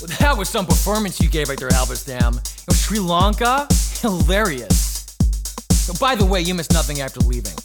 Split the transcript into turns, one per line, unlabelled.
Well, that was some performance you gave right there, Halberstam. Sri Lanka? Hilarious. Oh, by the way, you missed nothing after leaving.